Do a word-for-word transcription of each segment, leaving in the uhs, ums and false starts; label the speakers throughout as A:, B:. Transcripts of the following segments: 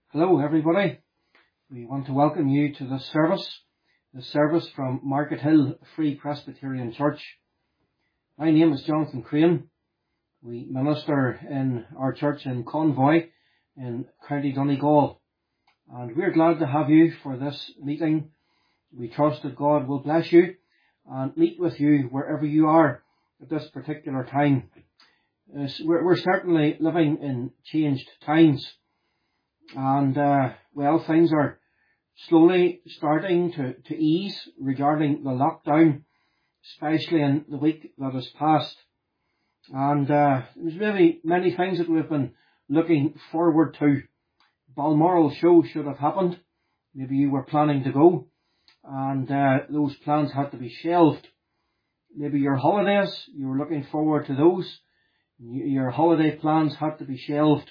A: Hello everybody. We want to welcome you to this service, the service from Market Hill Free Presbyterian Church. My name is Jonathan Crane. We minister in our church in Convoy in County Donegal, and we're glad to have you for this meeting. We trust that God will bless you and meet with you wherever you are at this particular time. We're certainly living in changed times. And, uh, well, things are slowly starting to, to ease regarding the lockdown, especially in the week that has passed. And, uh, there's maybe many things that we've been looking forward to. Balmoral show should have happened. Maybe you were planning to go, and, uh, those plans had to be shelved. Maybe your holidays, you were looking forward to those. Your holiday plans had to be shelved.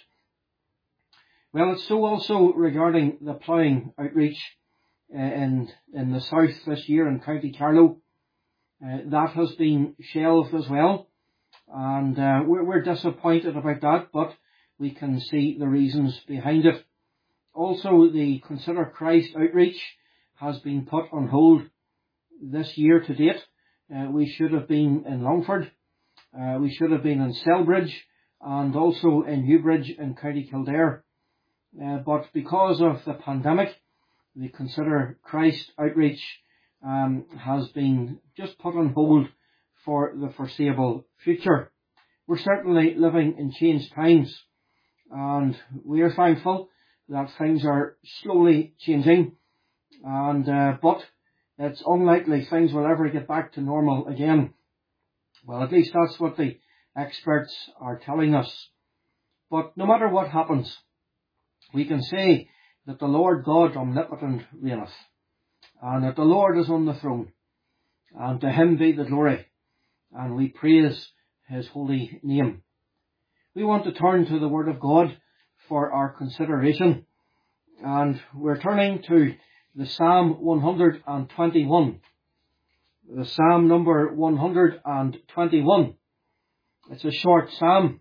A: Well, it's so also regarding the ploughing outreach uh, in, in the south this year in County Carlow. Uh, that has been shelved as well, and uh, we're, we're disappointed about that, but we can see the reasons behind it. Also, the Consider Christ outreach has been put on hold this year to date. Uh, we should have been in Longford, uh, we should have been in Selbridge, and also in Newbridge in County Kildare. Uh, but because of the pandemic, the Consider Christ outreach um, has been just put on hold for the foreseeable future. We're certainly living in changed times, and we are thankful that things are slowly changing, and uh, but it's unlikely things will ever get back to normal again. Well, at least that's what the experts are telling us. But no matter what happens, we can say that the Lord God omnipotent reigneth, and that the Lord is on the throne, and to him be the glory, and we praise his holy name. We want to turn to the Word of God for our consideration, and we're turning to the Psalm one hundred twenty-one, the Psalm number one hundred twenty-one. It's a short psalm,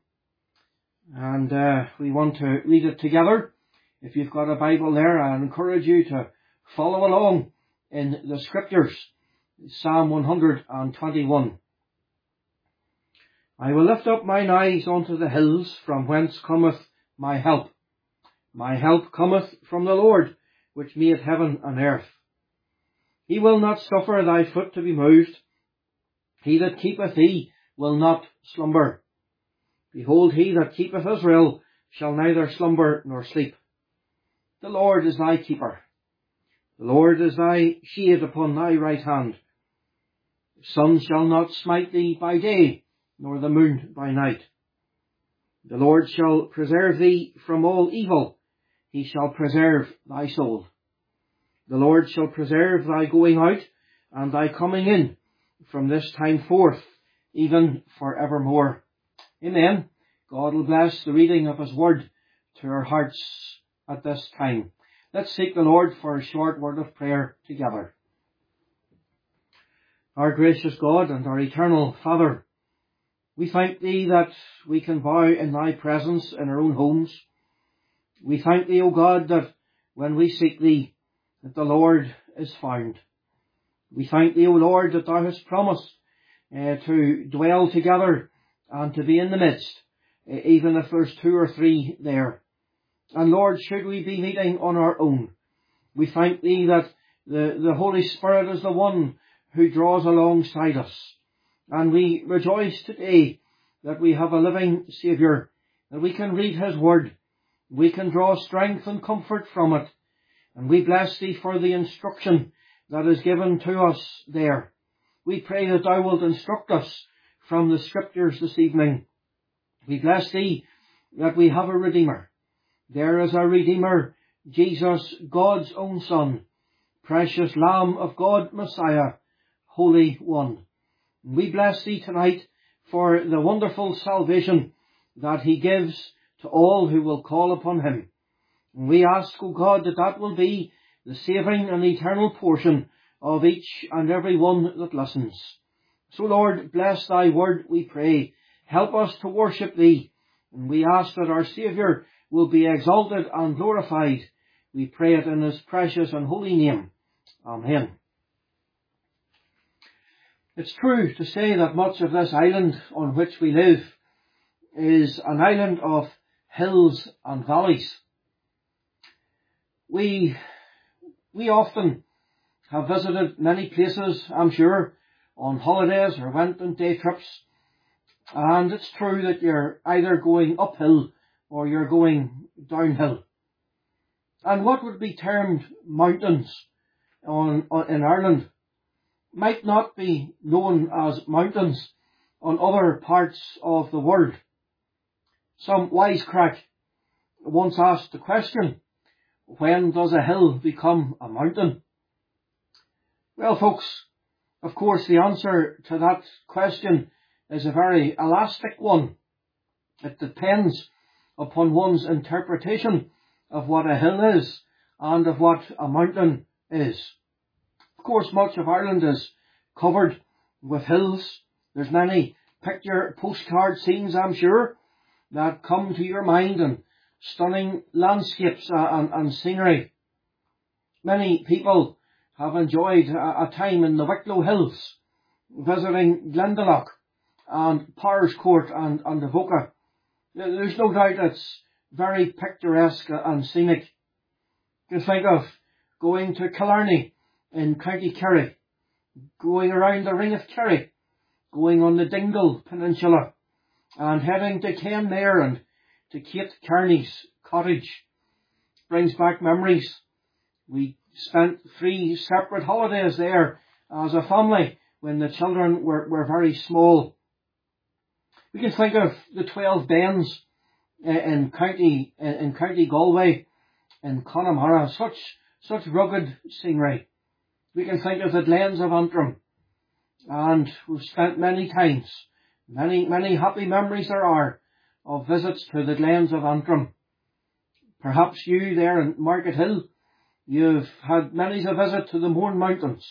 A: and uh, we want to read it together. If you've got a Bible there, I encourage you to follow along in the Scriptures. Psalm one hundred twenty-one. I will lift up mine eyes unto the hills, from whence cometh my help. My help cometh from the Lord, which made heaven and earth. He will not suffer thy foot to be moved. He that keepeth thee will not slumber. Behold, he that keepeth Israel shall neither slumber nor sleep. The Lord is thy keeper. The Lord is thy shade upon thy right hand. The sun shall not smite thee by day, nor the moon by night. The Lord shall preserve thee from all evil. He shall preserve thy soul. The Lord shall preserve thy going out and thy coming in from this time forth, even for evermore. Amen. God will bless the reading of his word to our hearts at this time. Let's seek the Lord for a short word of prayer together. Our gracious God and our eternal Father, we thank thee that we can bow in thy presence in our own homes. We thank thee, O God, that when we seek thee, that the Lord is found. We thank thee, O Lord, that thou hast promised uh, to dwell together and to be in the midst, uh, even if there's two or three there. And Lord, should we be meeting on our own, we thank thee that the, the Holy Spirit is the one who draws alongside us. And we rejoice today that we have a living Saviour, that we can read his word, we can draw strength and comfort from it. And we bless thee for the instruction that is given to us there. We pray that thou wilt instruct us from the Scriptures this evening. We bless thee that we have a Redeemer. There is a Redeemer, Jesus, God's own Son, precious Lamb of God, Messiah, Holy One. We bless thee tonight for the wonderful salvation that he gives to all who will call upon him. And we ask, O God, that that will be the saving and eternal portion of each and every one that listens. So, Lord, bless thy word, we pray. Help us to worship thee. And we ask that our Saviour will be exalted and glorified. We pray it in His precious and holy name. Amen. It's true to say that much of this island on which we live is an island of hills and valleys. We, we often have visited many places, I'm sure, on holidays or went on day trips. And it's true that you're either going uphill or you're going downhill. And what would be termed mountains on, on in Ireland might not be known as mountains on other parts of the world. Some wisecrack once asked the question, when does a hill become a mountain? Well, folks, of course the answer to that question is a very elastic one. It depends upon one's interpretation of what a hill is and of what a mountain is. Of course, much of Ireland is covered with hills. There's many picture postcard scenes, I'm sure, that come to your mind, and stunning landscapes uh, and, and scenery. Many people have enjoyed a, a time in the Wicklow Hills, visiting Glendalough and Powerscourt and, and Avoca. There's no doubt it's very picturesque and scenic. You can think of going to Killarney in County Kerry, going around the Ring of Kerry, going on the Dingle Peninsula, and heading to Kenmare and to Kate Kearney's cottage. Brings back memories. We spent three separate holidays there as a family when the children were, were very small. We can think of the Twelve Bens in County in County Galway, in Connemara, such such rugged scenery. We can think of the Glens of Antrim, and we've spent many times, many many happy memories there are of visits to the Glens of Antrim. Perhaps you there in Market Hill, you've had many a visit to the Mourne Mountains,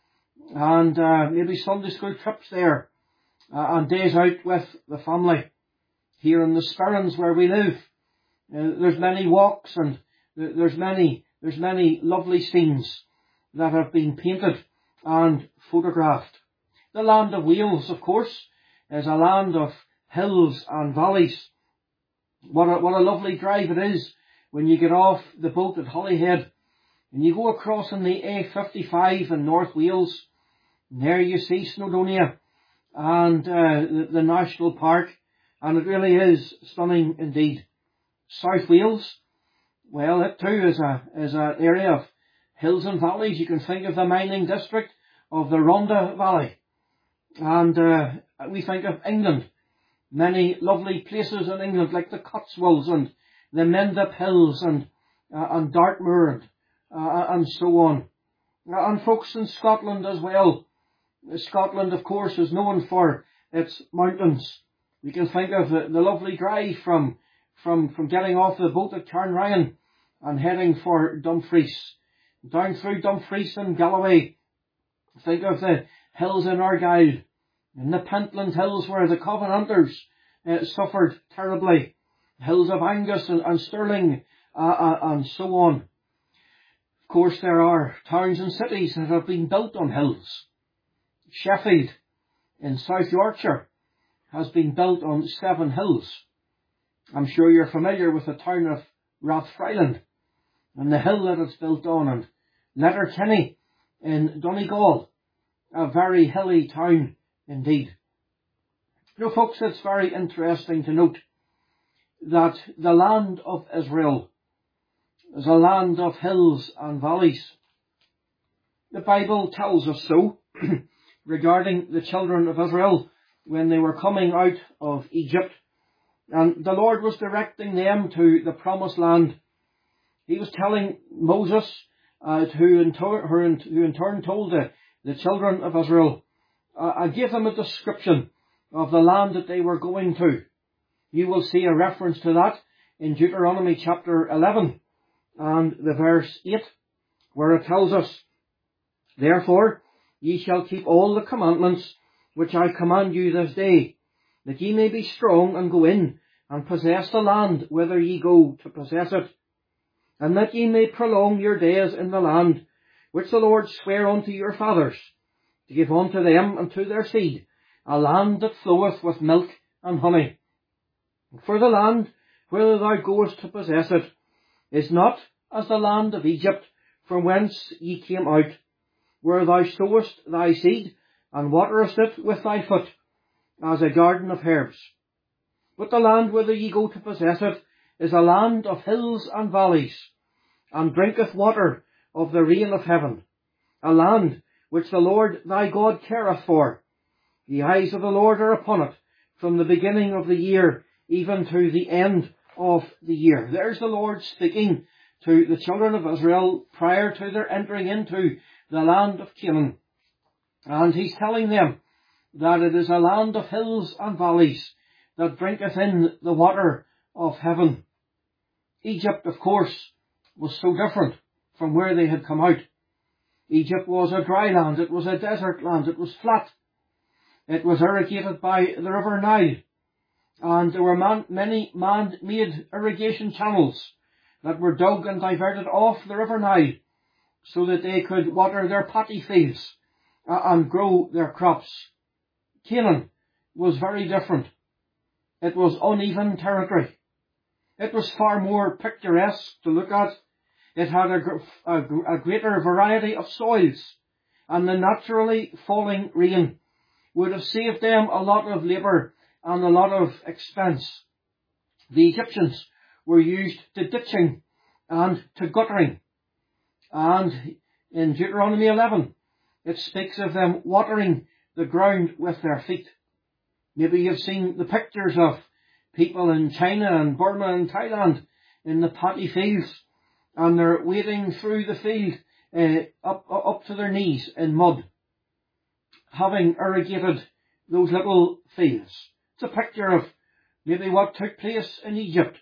A: and uh, maybe Sunday school trips there, uh, and days out with the family. Here in the Sperrins where we live, uh, there's many walks and th- there's many there's many lovely scenes that have been painted and photographed. The land of Wales, of course, is a land of hills and valleys. What a, what a lovely drive it is when you get off the boat at Holyhead and you go across on the A fifty-five in North Wales. And there you see Snowdonia and uh, the, the National Park. And it really is stunning indeed. South Wales, well, it too is a is an area of hills and valleys. You can think of the mining district of the Rhondda Valley. And uh, we think of England. Many lovely places in England like the Cotswolds and the Mendip Hills and uh, and Dartmoor and, uh, and so on. And folks in Scotland as well. Scotland, of course, is known for its mountains. We can think of the, the lovely drive from, from, from getting off the boat at Carnryan and heading for Dumfries. Down through Dumfries and Galloway. Think of the hills in Argyll, in the Pentland Hills where the Covenanters uh, suffered terribly. Hills of Angus and, and Stirling uh, uh, and so on. Of course, there are towns and cities that have been built on hills. Sheffield in South Yorkshire has been built on seven hills. I'm sure you're familiar with the town of Rathfriland and the hill that it's built on, and Letterkenny in Donegal, a very hilly town indeed. You know, folks, it's very interesting to note that the land of Israel is a land of hills and valleys. The Bible tells us so regarding the children of Israel when they were coming out of Egypt, and the Lord was directing them to the promised land. He was telling Moses, uh, who, in tur- who, in, who in turn told the, the children of Israel, uh, I gave them a description of the land that they were going to. You will see a reference to that in Deuteronomy chapter eleven and the verse eight, where it tells us, Therefore ye shall keep all the commandments which I command you this day, that ye may be strong and go in and possess the land whither ye go to possess it, and that ye may prolong your days in the land which the Lord sware unto your fathers, to give unto them and to their seed, a land that floweth with milk and honey. For the land whither thou goest to possess it is not as the land of Egypt, from whence ye came out, where thou sowest thy seed, and waterest it with thy foot, as a garden of herbs. But the land whither ye go to possess it is a land of hills and valleys, and drinketh water of the rain of heaven, a land which the Lord thy God careth for. The eyes of the Lord are upon it, from the beginning of the year even to the end of the year. There's the Lord speaking to the children of Israel prior to their entering into the land of Canaan. And he's telling them that it is a land of hills and valleys that drinketh in the water of heaven. Egypt, of course, was so different from where they had come out. Egypt was a dry land, it was a desert land, it was flat. It was irrigated by the river Nile, and there were man, many man-made irrigation channels that were dug and diverted off the river Nile so that they could water their paddy fields uh, and grow their crops. Canaan was very different. It was uneven territory. It was far more picturesque to look at. It had a, a, a greater variety of soils, and the naturally falling rain would have saved them a lot of labour and a lot of expense. The Egyptians were used to ditching and to guttering. And in Deuteronomy eleven, it speaks of them watering the ground with their feet. Maybe you've seen the pictures of people in China and Burma and Thailand in the paddy fields, and they're wading through the field uh, up, up to their knees in mud, having irrigated those little fields. It's a picture of maybe what took place in Egypt.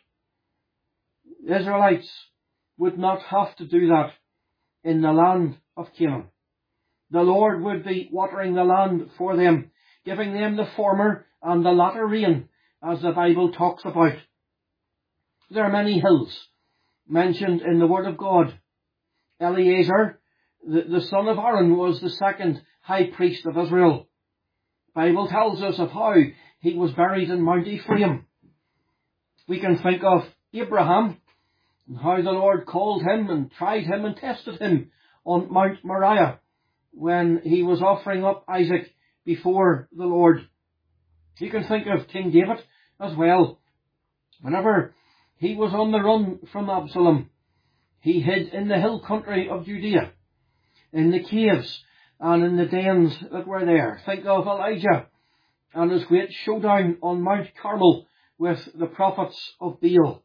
A: The Israelites would not have to do that in the land of Canaan. The Lord would be watering the land for them, giving them the former and the latter rain, as the Bible talks about. There are many hills mentioned in the Word of God. Eleazar, the, the son of Aaron, was the second high priest of Israel. The Bible tells us of how he was buried in Mount Ephraim. We can think of Abraham, and how the Lord called him and tried him and tested him on Mount Moriah when he was offering up Isaac before the Lord. You can think of King David as well. Whenever he was on the run from Absalom, he hid in the hill country of Judea, in the caves and in the dens that were there. Think of Elijah and his great showdown on Mount Carmel with the prophets of Baal.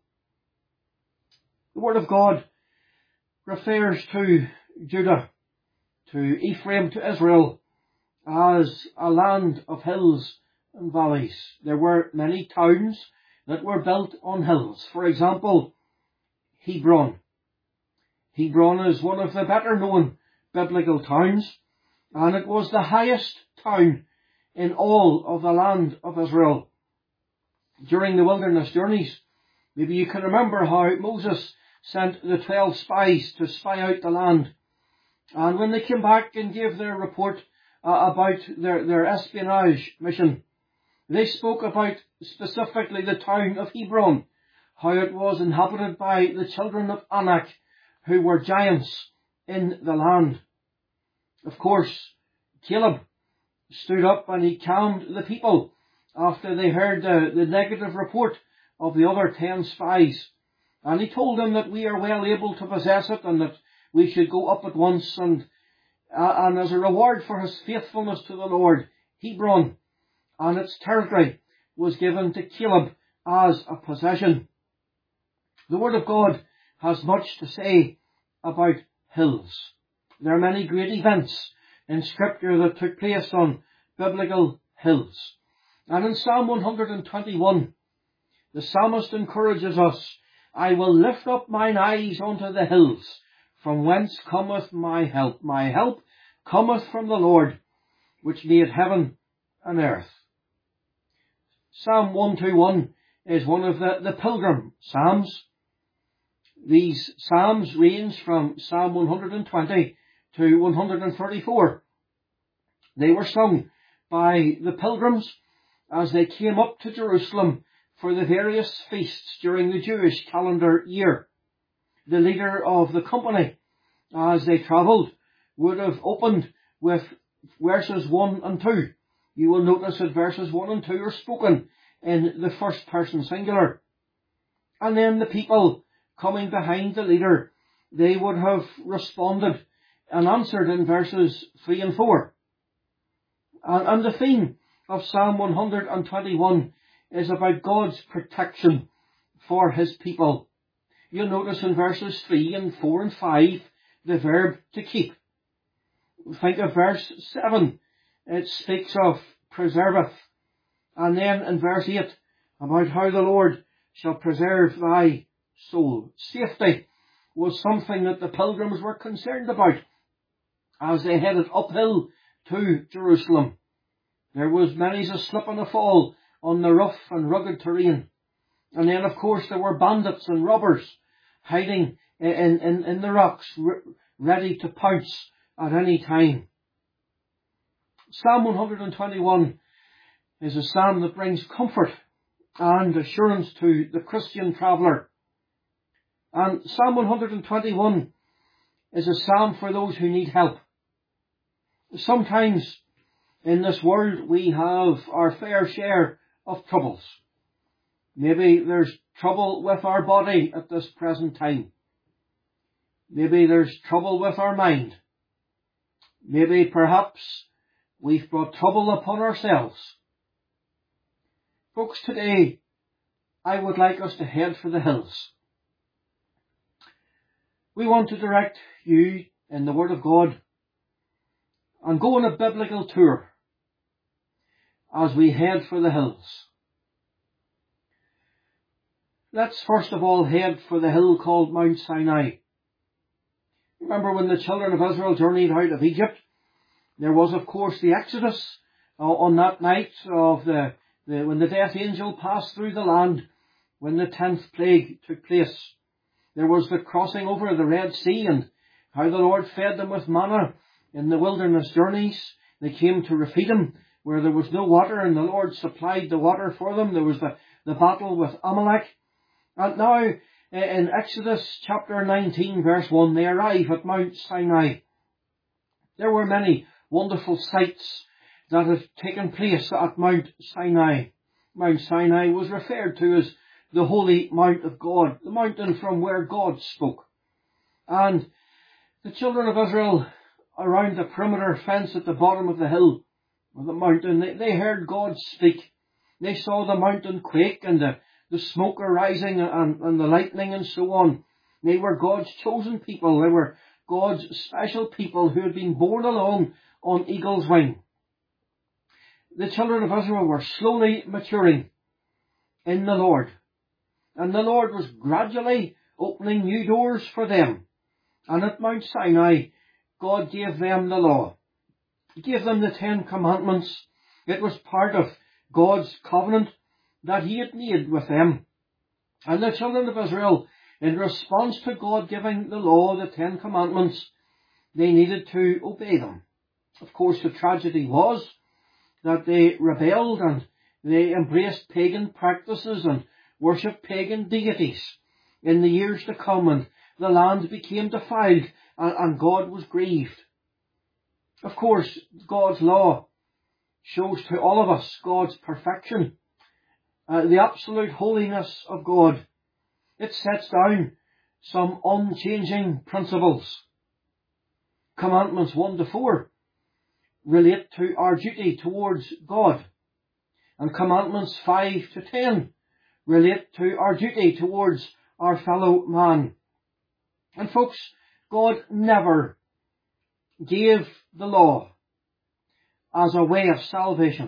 A: The Word of God refers to Judah, to Ephraim, to Israel, as a land of hills and valleys. There were many towns that were built on hills. For example, Hebron. Hebron is one of the better known biblical towns, and it was the highest town in all of the land of Israel. During the wilderness journeys, maybe you can remember how Moses sent the twelve spies to spy out the land. And when they came back and gave their report uh, about their, their espionage mission, they spoke about specifically the town of Hebron, how it was inhabited by the children of Anak, who were giants in the land. Of course, Caleb stood up and he calmed the people after they heard the, the negative report of the other ten spies. And he told them that we are well able to possess it and that we should go up at once. And, uh, and as a reward for his faithfulness to the Lord, Hebron and its territory was given to Caleb as a possession. The Word of God has much to say about hills. There are many great events in Scripture that took place on biblical hills. And in Psalm one hundred twenty-one, the psalmist encourages us, I will lift up mine eyes unto the hills, from whence cometh my help. My help cometh from the Lord, which made heaven and earth. Psalm one twenty-one is one of the, the pilgrim psalms. These psalms range from Psalm one hundred twenty to one hundred thirty-four. They were sung by the pilgrims as they came up to Jerusalem for the various feasts during the Jewish calendar year. The leader of the company, as they travelled, would have opened with verses one and two. You will notice that verses one and two are spoken in the first person singular. And then the people coming behind the leader, they would have responded and answered in verses three and four. And, and the theme of Psalm one hundred twenty-one is about God's protection for his people. You'll notice in verses three and four and five the verb to keep. Think of verse seven. It speaks of preserveth. And then in verse eight about how the Lord shall preserve thy soul. Safety was something that the pilgrims were concerned about as they headed uphill to Jerusalem. There was many a slip and a fall on the rough and rugged terrain. And then, of course, there were bandits and robbers hiding in, in, in the rocks, re- ready to pounce at any time. Psalm one hundred twenty-one is a psalm that brings comfort and assurance to the Christian traveller. And Psalm one hundred twenty-one is a psalm for those who need help. Sometimes in this world we have our fair share of troubles. Maybe there's trouble with our body at this present time. Maybe there's trouble with our mind. Maybe perhaps we've brought trouble upon ourselves. Folks, today I would like us to head for the hills. We want to direct you in the Word of God and go on a biblical tour as we head for the hills. Let's first of all head for the hill called Mount Sinai. Remember when the children of Israel journeyed out of Egypt, there was of course the Exodus uh, on that night of the, the when the death angel passed through the land, when the tenth plague took place. There was the crossing over the Red Sea and how the Lord fed them with manna in the wilderness journeys. They came to Rephidim where there was no water and the Lord supplied the water for them. There was the, the battle with Amalek. And now in Exodus chapter nineteen verse one they arrive at Mount Sinai. There were many wonderful sights that had taken place at Mount Sinai. Mount Sinai was referred to as the Holy Mount of God, the mountain from where God spoke. And the children of Israel around the perimeter fence at the bottom of the hill, or the mountain, they, they heard God speak. They saw the mountain quake and the, the smoke arising and, and the lightning and so on. They were God's chosen people. They were God's special people who had been borne along on eagle's wing. The children of Israel were slowly maturing in the Lord. And the Lord was gradually opening new doors for them. And at Mount Sinai, God gave them the law. He gave them the Ten Commandments. It was part of God's covenant that he had made with them. And the children of Israel, in response to God giving the law, the Ten Commandments, they needed to obey them. Of course, the tragedy was that they rebelled and they embraced pagan practices and worshipped pagan deities in the years to come, and the land became defiled and, and God was grieved. Of course, God's law shows to all of us God's perfection, uh, the absolute holiness of God. It sets down some unchanging principles. Commandments one to four relate to our duty towards God, and Commandments five to ten relate to our duty towards our fellow man. And folks, God never gave the law as a way of salvation.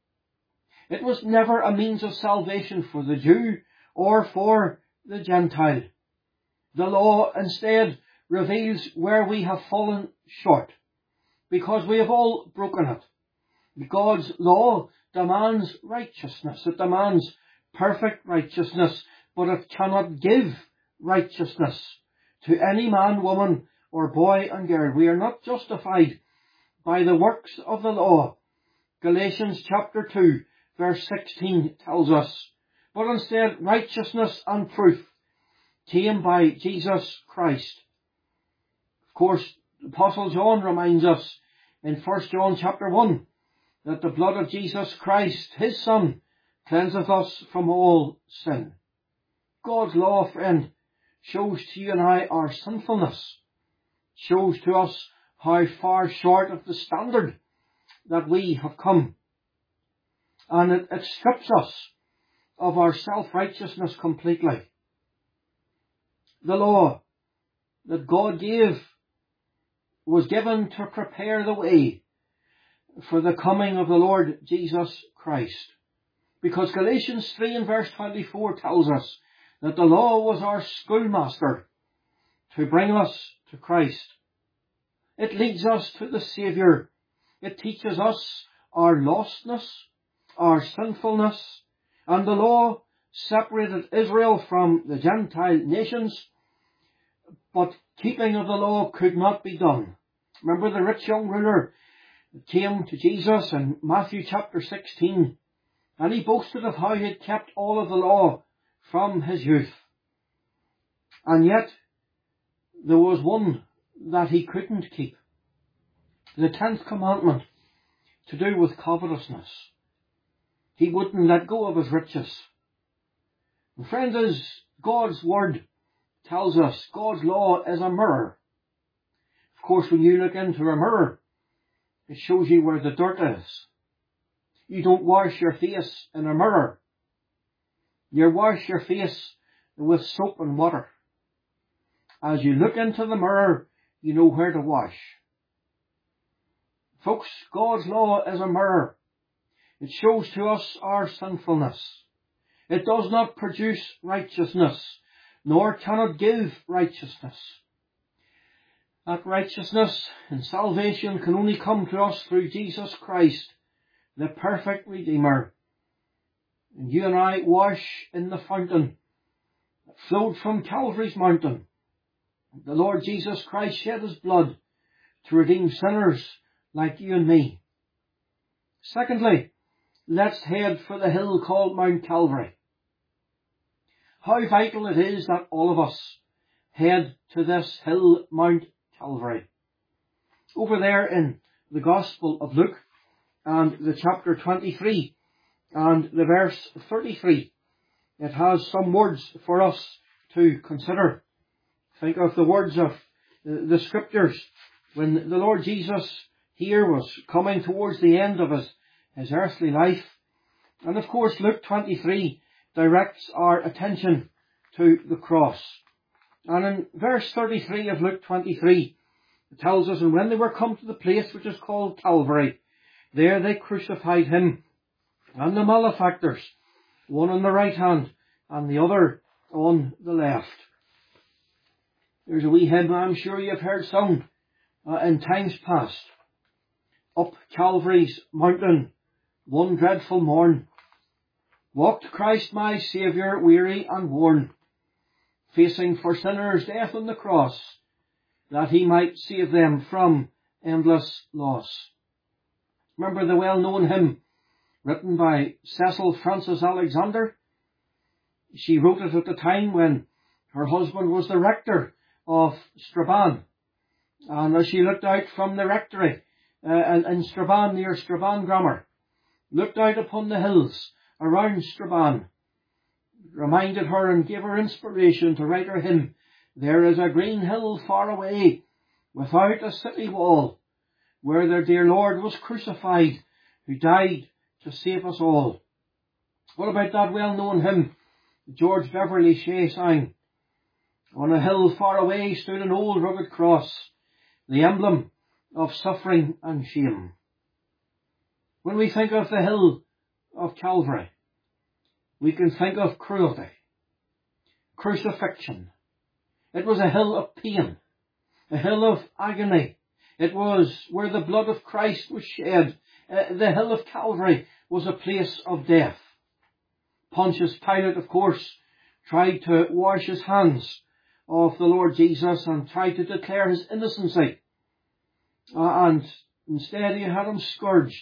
A: It was never a means of salvation for the Jew or for the Gentile. The law instead reveals where we have fallen short, because we have all broken it. God's law demands righteousness. It demands perfect righteousness, but it cannot give righteousness to any man, woman, or boy and girl. We are not justified by the works of the law. Galatians chapter two verse sixteen tells us, but instead righteousness and truth came by Jesus Christ. Of course, Apostle John reminds us in First John chapter one that the blood of Jesus Christ, his Son, cleanseth us from all sin. God's law, friend, shows to you and I our sinfulness, shows to us how far short of the standard that we have come. And it, it strips us of our self-righteousness completely. The law that God gave was given to prepare the way for the coming of the Lord Jesus Christ. Because Galatians three and verse twenty-four tells us that the law was our schoolmaster to bring us to Christ. It leads us to the Saviour. It teaches us our lostness, our sinfulness, and the law separated Israel from the Gentile nations, but keeping of the law could not be done. Remember the rich young ruler came to Jesus in Matthew chapter sixteen, and he boasted of how he had kept all of the law from his youth. And yet there was one that he couldn't keep. The tenth commandment, to do with covetousness. He wouldn't let go of his riches. And friends, as God's word tells us, God's law is a mirror. Of course, when you look into a mirror, it shows you where the dirt is. You don't wash your face in a mirror. You wash your face with soap and water. As you look into the mirror, you know where to wash. Folks, God's law is a mirror. It shows to us our sinfulness. It does not produce righteousness, nor can it give righteousness. That righteousness and salvation can only come to us through Jesus Christ, the perfect Redeemer. And you and I wash in the fountain that flowed from Calvary's mountain. The Lord Jesus Christ shed his blood to redeem sinners like you and me. Secondly, let's head for the hill called Mount Calvary. How vital it is that all of us head to this hill, Mount Calvary. Over there in the Gospel of Luke and the chapter twenty-three and the verse thirty-three, it has some words for us to consider. Think of the words of the Scriptures when the Lord Jesus here was coming towards the end of his, his earthly life. And of course Luke twenty-three directs our attention to the cross. And in verse thirty-three of Luke twenty-three, it tells us, and when they were come to the place which is called Calvary, there they crucified him and the malefactors, one on the right hand and the other on the left. There's a wee hymn I'm sure you've heard sung uh, in times past. Up Calvary's mountain, one dreadful morn, walked Christ my Saviour, weary and worn, facing for sinners death on the cross, that he might save them from endless loss. Remember the well-known hymn written by Cecil Frances Alexander? She wrote it at the time when her husband was the rector of Strabane. And as she looked out from the rectory uh, in Strabane, near Strabane Grammar, looked out upon the hills around Strabane, reminded her and gave her inspiration to write her hymn, there is a green hill far away, without a city wall, where their dear Lord was crucified, who died to save us all. What about that well-known hymn George Beverly Shea sang? On a hill far away stood an old rugged cross, the emblem of suffering and shame. When we think of the hill of Calvary, we can think of cruelty, crucifixion. It was a hill of pain, a hill of agony. It was where the blood of Christ was shed. Uh, the hill of Calvary was a place of death. Pontius Pilate, of course, tried to wash his hands of the Lord Jesus and tried to declare his innocency. Uh, and instead he had him scourged,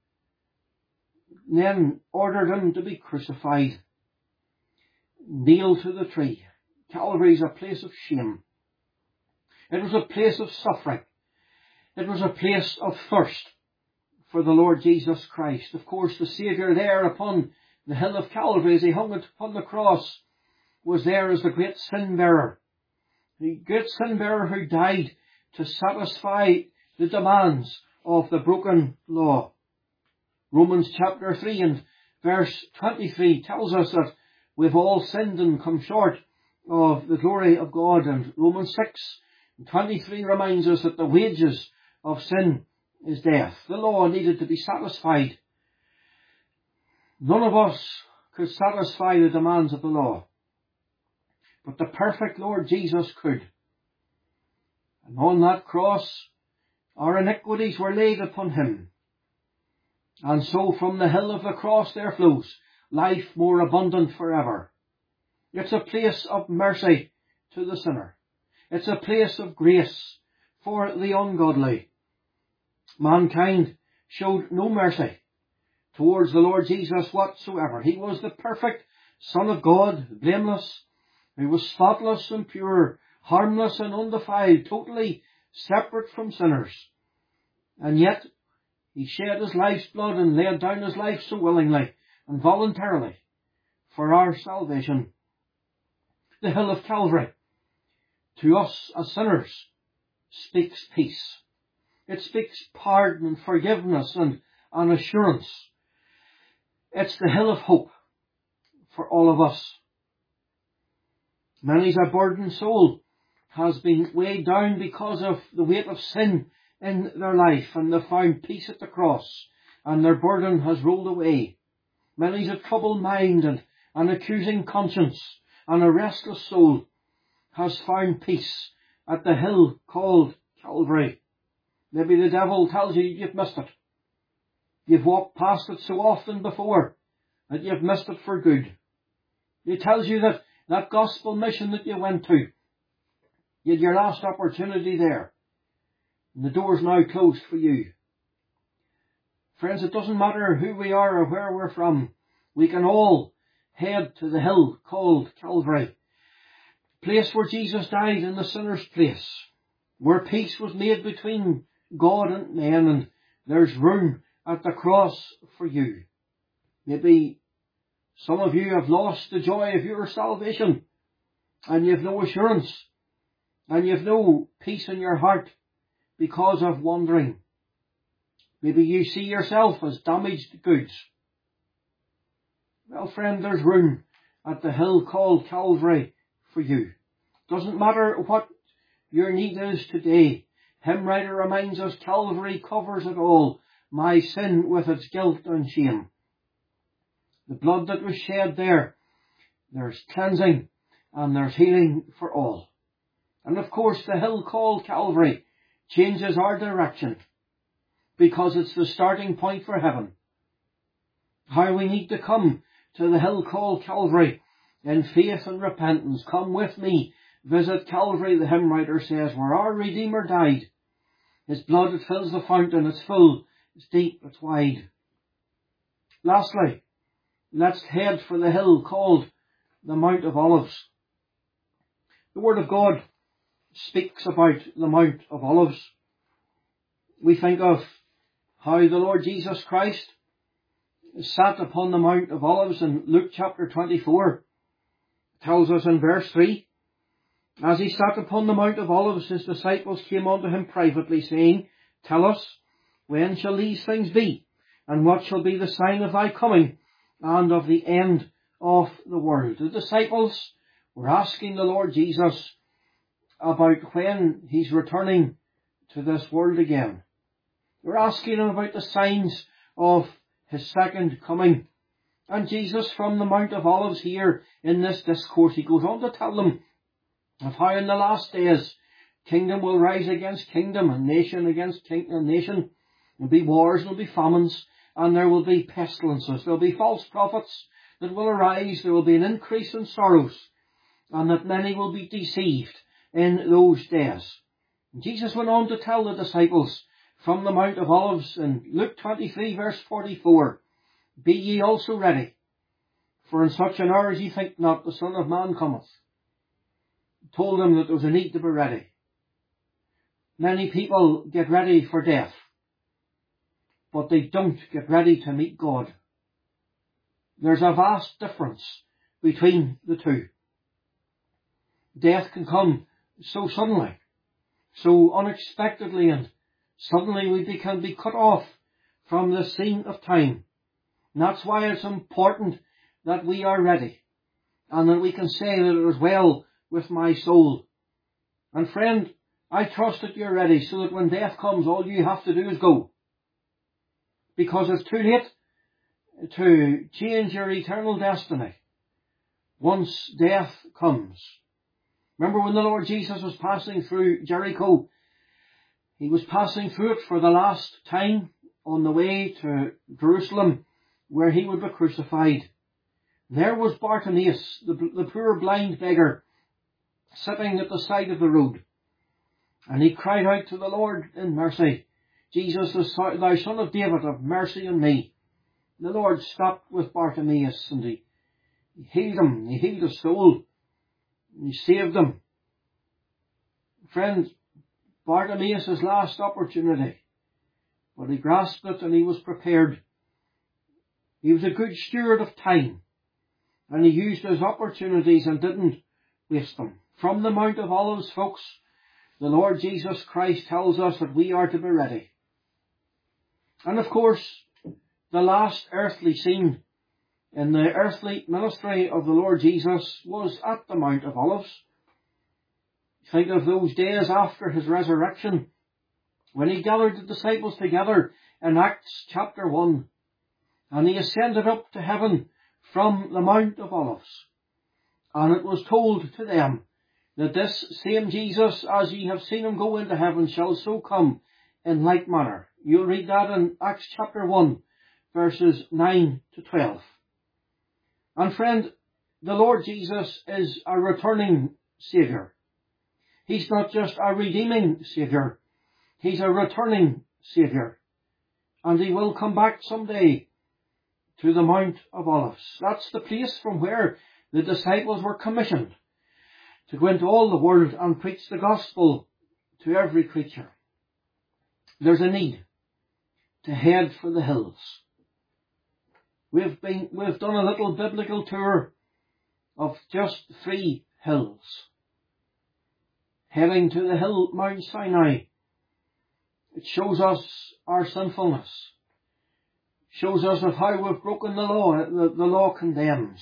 A: and then ordered him to be crucified, nailed to the tree. Calvary is a place of shame. It was a place of suffering. It was a place of thirst for the Lord Jesus Christ. Of course, the Saviour there upon the hill of Calvary, as he hung it upon the cross, was there as the great sin-bearer. The great sin-bearer who died to satisfy the demands of the broken law. Romans chapter three and verse twenty-three tells us that we've all sinned and come short of the glory of God. And Romans six and twenty-three reminds us that the wages of sin is death. The law needed to be satisfied. None of us could satisfy the demands of the law, but the perfect Lord Jesus could. And on that cross, our iniquities were laid upon him. And so from the hill of the cross there flows life more abundant forever. It's a place of mercy to the sinner. It's a place of grace for the ungodly. Mankind showed no mercy towards the Lord Jesus whatsoever. He was the perfect Son of God, blameless. He was spotless and pure, harmless and undefiled, totally separate from sinners. And yet he shed his life's blood and laid down his life so willingly and voluntarily for our salvation. The hill of Calvary, to us as sinners, speaks peace. It speaks pardon and forgiveness and an assurance. It's the hill of hope for all of us. Many's a burdened soul has been weighed down because of the weight of sin in their life, and they've found peace at the cross, and their burden has rolled away. Many's a troubled mind and an accusing conscience, and a restless soul has found peace at the hill called Calvary. Maybe the devil tells you you've missed it. You've walked past it so often before that you've missed it for good. He tells you that that gospel mission that you went to, you had your last opportunity there, and the door's now closed for you. Friends, it doesn't matter who we are or where we're from. We can all head to the hill called Calvary, place where Jesus died in the sinner's place, where peace was made between God and men, and there's room at the cross for you. Maybe some of you have lost the joy of your salvation, and you've no assurance, and you've no peace in your heart because of wandering. Maybe you see yourself as damaged goods. Well, friend, there's room at the hill called Calvary for you. Doesn't matter what your need is today. Hymn writer reminds us Calvary covers it all, my sin with its guilt and shame. The blood that was shed there, there's cleansing and there's healing for all. And of course the hill called Calvary changes our direction, because it's the starting point for heaven. How we need to come to the hill called Calvary in faith and repentance. Come with me, visit Calvary, the hymn writer says, where our Redeemer died. His blood, it fills the fountain, it's full, it's deep, it's wide. Lastly, let's head for the hill called the Mount of Olives. The Word of God speaks about the Mount of Olives. We think of how the Lord Jesus Christ sat upon the Mount of Olives in Luke chapter twenty-four. It tells us in verse three, as he sat upon the Mount of Olives, his disciples came unto him privately, saying, Tell us, when shall these things be? And what shall be the sign of thy coming and of the end of the world? The disciples were asking the Lord Jesus about when he's returning to this world again. We're asking him about the signs of his second coming. And Jesus, from the Mount of Olives here in this discourse, he goes on to tell them of how in the last days kingdom will rise against kingdom and nation against king- and nation. There'll be wars, there'll be famines, and there will be pestilences. There'll be false prophets. that will arise, there will be an increase in sorrows, and that many will be deceived in those days. And Jesus went on to tell the disciples from the Mount of Olives in Luke twenty-three verse forty-four, "Be ye also ready, for in such an hour as ye think not, the Son of Man cometh." He told them that there was a need to be ready. Many people get ready for death, but they don't get ready to meet God. There's a vast difference between the two. Death can come so suddenly, so unexpectedly, and suddenly we can be cut off from the scene of time. And that's why it's important that we are ready, and that we can say that it is well with my soul. And friend, I trust that you're ready, so that when death comes, all you have to do is go. Because it's too late to change your eternal destiny once death comes. Remember when the Lord Jesus was passing through Jericho, he was passing through it for the last time on the way to Jerusalem, where he would be crucified. There was Bartimaeus, the, the poor blind beggar, sitting at the side of the road. And he cried out to the Lord in mercy, "Jesus, thou Son of David, have mercy on me." The Lord stopped with Bartimaeus, and he healed him. He healed his soul. He saved him. Friend, Bartimaeus' last opportunity, but he grasped it and he was prepared. He was a good steward of time, and he used his opportunities and didn't waste them. From the Mount of Olives, folks, the Lord Jesus Christ tells us that we are to be ready. And of course, the last earthly scene in the earthly ministry of the Lord Jesus was at the Mount of Olives. Think of those days after his resurrection, when he gathered the disciples together in Acts chapter one, and he ascended up to heaven from the Mount of Olives. And it was told to them that this same Jesus, as ye have seen him go into heaven, shall so come in like manner. You'll read that in Acts chapter one, verses nine to twelve. And friend, the Lord Jesus is a returning Saviour. He's not just a redeeming Saviour. He's a returning Saviour. And he will come back someday to the Mount of Olives. That's the place from where the disciples were commissioned to go into all the world and preach the gospel to every creature. There's a need to head for the hills. We've been, we've done a little biblical tour of just three hills. Heading to the hill Mount Sinai. It shows us our sinfulness. Shows us of how we've broken the law. The, the law condemns.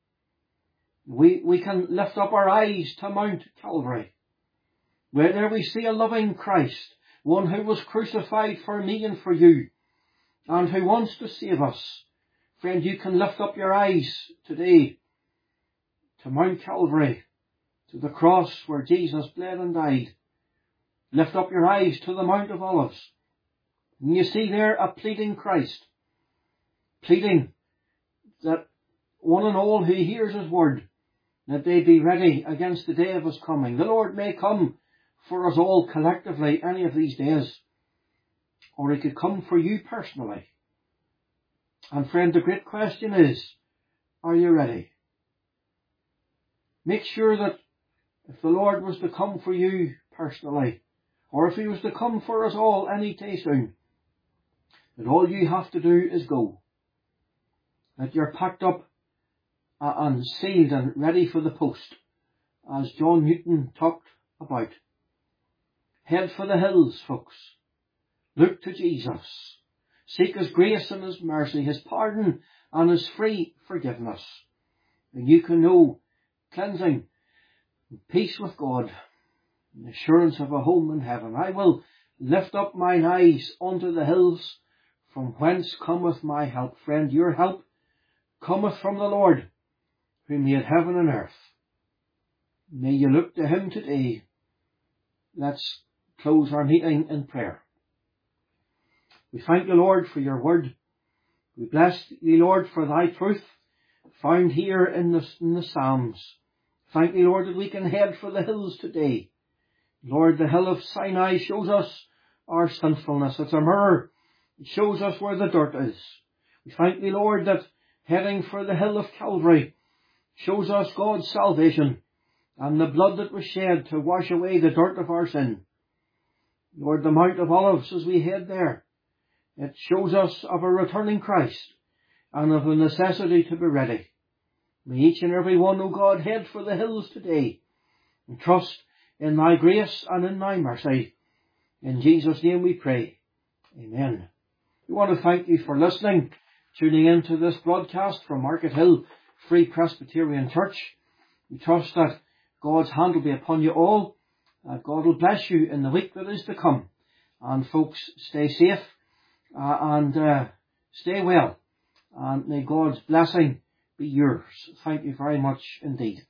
A: We, we can lift up our eyes to Mount Calvary, where there we see a loving Christ, one who was crucified for me and for you, and who wants to save us. Friend, you can lift up your eyes today to Mount Calvary, to the cross where Jesus bled and died. Lift up your eyes to the Mount of Olives, and you see there a pleading Christ, pleading that one and all who hears his word, that they be ready against the day of his coming. The Lord may come for us all collectively any of these days, or he could come for you personally. And friend, the great question is, are you ready? Make sure that if the Lord was to come for you personally, or if he was to come for us all any day soon, that all you have to do is go. That you're packed up and sealed and ready for the post, as John Newton talked about. Head for the hills, folks. Look to Jesus. Seek his grace and his mercy, his pardon and his free forgiveness. And you can know cleansing, peace with God, and assurance of a home in heaven. I will lift up mine eyes unto the hills, from whence cometh my help. Friend, your help cometh from the Lord, who made heaven and earth. May you look to him today. Let's close our meeting in prayer. We thank you, Lord, for your word. We bless thee, Lord, for thy truth. found here in the, in the Psalms. Thank you, Lord, that we can head for the hills today. Lord, the hill of Sinai shows us our sinfulness. It's a mirror. It shows us where the dirt is. We thank thee, Lord, that heading for the hill of Calvary shows us God's salvation and the blood that was shed to wash away the dirt of our sin. Lord, the Mount of Olives, as we head there, it shows us of a returning Christ and of the necessity to be ready. May each and every one, O God, head for the hills today and trust in thy grace and in thy mercy. In Jesus' name we pray. Amen. We want to thank you for listening, tuning into this broadcast from Market Hill Free Presbyterian Church. We trust that God's hand will be upon you all, that God will bless you in the week that is to come. And folks, stay safe uh, and uh, stay well. And may God's blessing be yours. Thank you very much indeed.